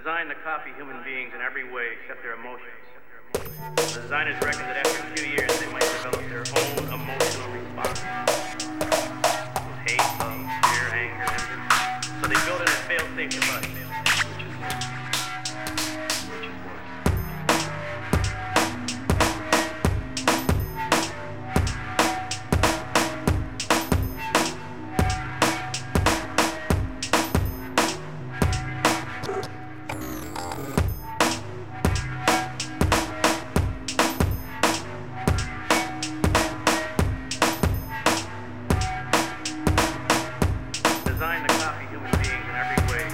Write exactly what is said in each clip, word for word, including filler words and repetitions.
designed to copy human beings in every way except their emotions. The designers reckon that after a few years they might develop their own emotional response. Hate, love, fear, anger, envy. So they build in a fail-safe device. Designed to copy human beings in every way.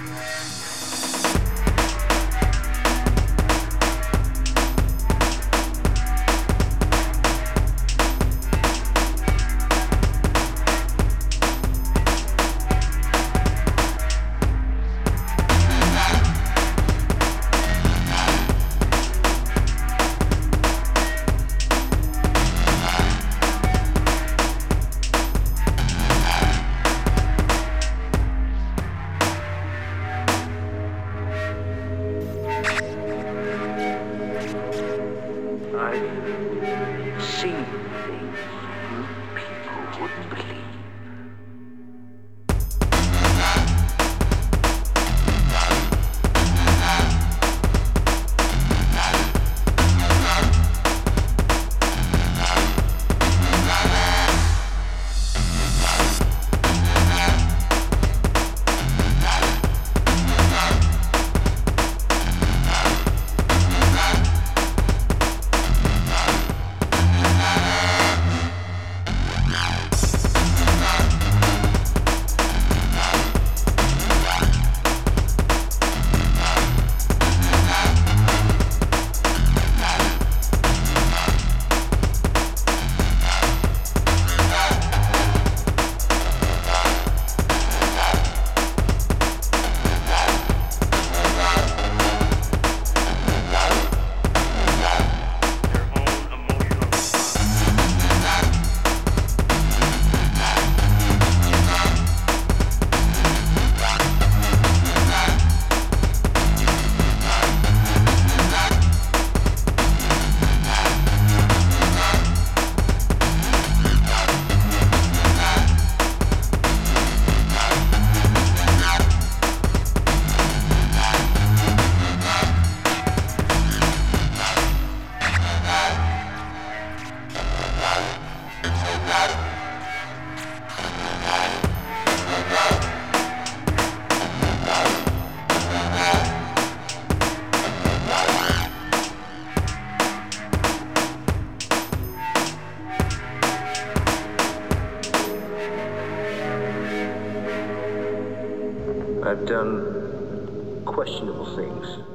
I've seen things people wouldn't believe. I've done questionable things.